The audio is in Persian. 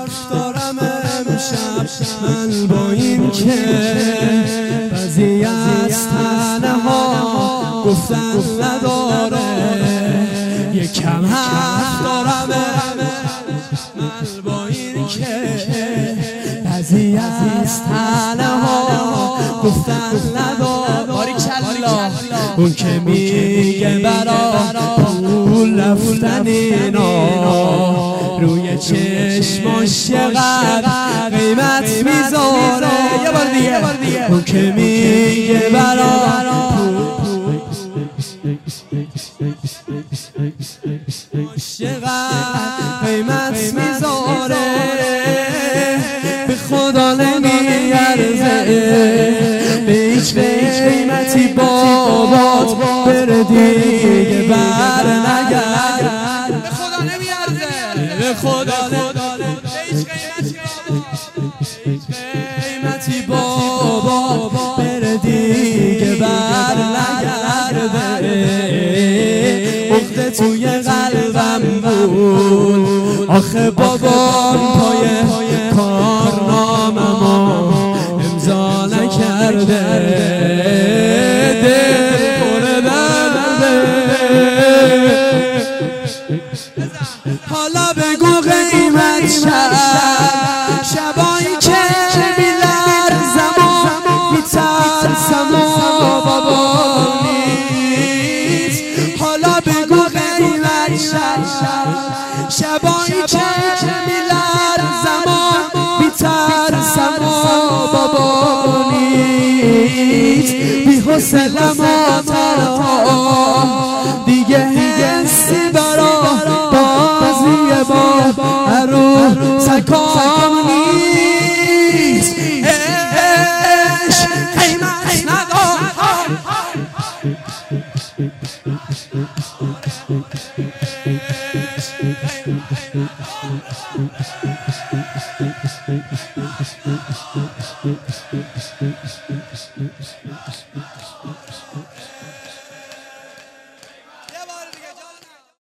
حرف دارم امشب من با این که بعضی از تنها گفتن نداره. یکم حرف دارم من با این که بعضی از تنها گفتن نداره. باریکلا اون که میگه برا پول رفتن اینا روی چشماش چقدر قیمت میذاره. یه بار دیگه اون که میگه برا چقدر قیمت میذاره به خدا نمیارزه به هیچ قیمتی بابات بره دیگه بر نگرد. به خدا نمیارزه به خدا به هیچ قیمتی بابات بره دیگه بر نگرده. عقده توی قلبم بود آخه بابام پای کارنامه‌مو امضا نکرده. دل پر درده حالا بگو قیمت شبایی که میلرزم و میترسم و بابا نیست. حالا بگو قیمت شبایی که میلرزم و میترسم و بابا نیست. بی حوصله‌ام و تنها دیگه حسی برا بازی با عروسکام نیست. عشق قیمت نداره